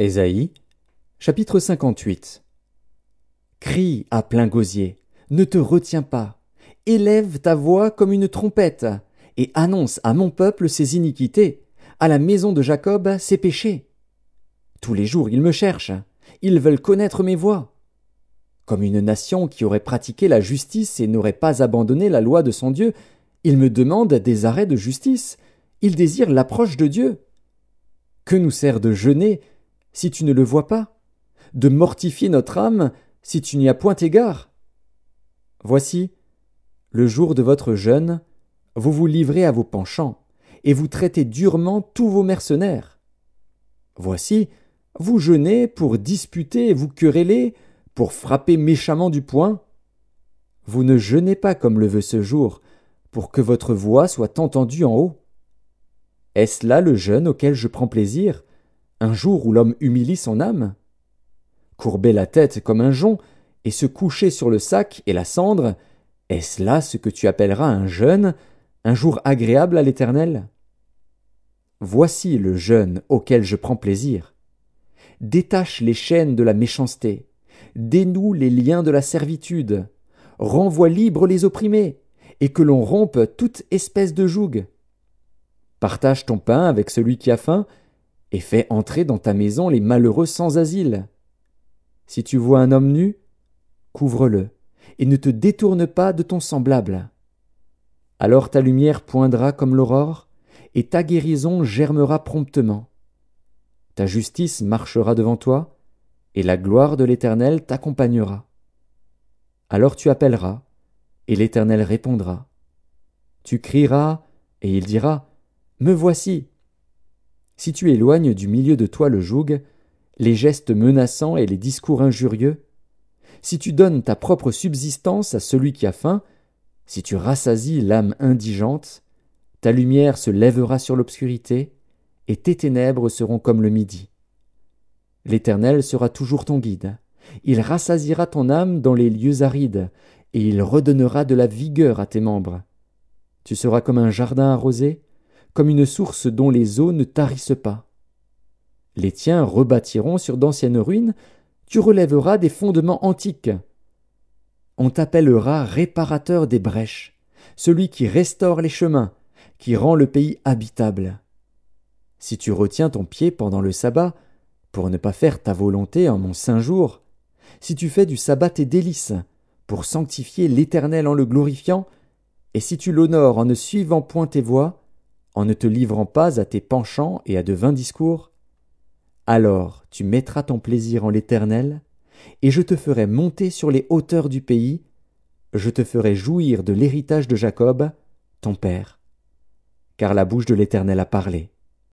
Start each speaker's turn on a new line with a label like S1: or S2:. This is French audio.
S1: Ésaïe, chapitre 58. Crie à plein gosier, ne te retiens pas, élève ta voix comme une trompette, et annonce à mon peuple ses iniquités, à la maison de Jacob ses péchés. Tous les jours ils me cherchent, ils veulent connaître mes voies. Comme une nation qui aurait pratiqué la justice et n'aurait pas abandonné la loi de son Dieu, ils me demandent des arrêts de justice, ils désirent l'approche de Dieu. Que nous sert de jeûner si tu ne le vois pas, de mortifier notre âme si tu n'y as point égard? Voici, le jour de votre jeûne, vous vous livrez à vos penchants, et vous traitez durement tous vos mercenaires. Voici, vous jeûnez pour disputer et vous quereller, pour frapper méchamment du poing. Vous ne jeûnez pas comme le veut ce jour, pour que votre voix soit entendue en haut. Est-ce là le jeûne auquel je prends plaisir, un jour où l'homme humilie son âme? Courber la tête comme un jonc, et se coucher sur le sac et la cendre, est-ce là ce que tu appelleras un jeûne, un jour agréable à l'Éternel? Voici le jeûne auquel je prends plaisir. Détache les chaînes de la méchanceté, dénoue les liens de la servitude, renvoie libres les opprimés, et que l'on rompe toute espèce de joug. Partage ton pain avec celui qui a faim, et fais entrer dans ta maison les malheureux sans asile. Si tu vois un homme nu, couvre-le, et ne te détourne pas de ton semblable. Alors ta lumière poindra comme l'aurore, et ta guérison germera promptement. Ta justice marchera devant toi, et la gloire de l'Éternel t'accompagnera. Alors tu appelleras, et l'Éternel répondra. Tu crieras, et il dira, me voici. Si tu éloignes du milieu de toi le joug, les gestes menaçants et les discours injurieux, si tu donnes ta propre subsistance à celui qui a faim, si tu rassasies l'âme indigente, ta lumière se lèvera sur l'obscurité, et tes ténèbres seront comme le midi. L'Éternel sera toujours ton guide. Il rassasiera ton âme dans les lieux arides, et il redonnera de la vigueur à tes membres. Tu seras comme un jardin arrosé, comme une source dont les eaux ne tarissent pas. Les tiens rebâtiront sur d'anciennes ruines, tu relèveras des fondements antiques. On t'appellera réparateur des brèches, celui qui restaure les chemins, qui rend le pays habitable. Si tu retiens ton pied pendant le sabbat, pour ne pas faire ta volonté en mon saint jour, si tu fais du sabbat tes délices, pour sanctifier l'Éternel en le glorifiant, et si tu l'honores en ne suivant point tes voies, en ne te livrant pas à tes penchants et à de vains discours, alors tu mettras ton plaisir en l'Éternel, et je te ferai monter sur les hauteurs du pays, je te ferai jouir de l'héritage de Jacob, ton père. Car la bouche de l'Éternel a parlé.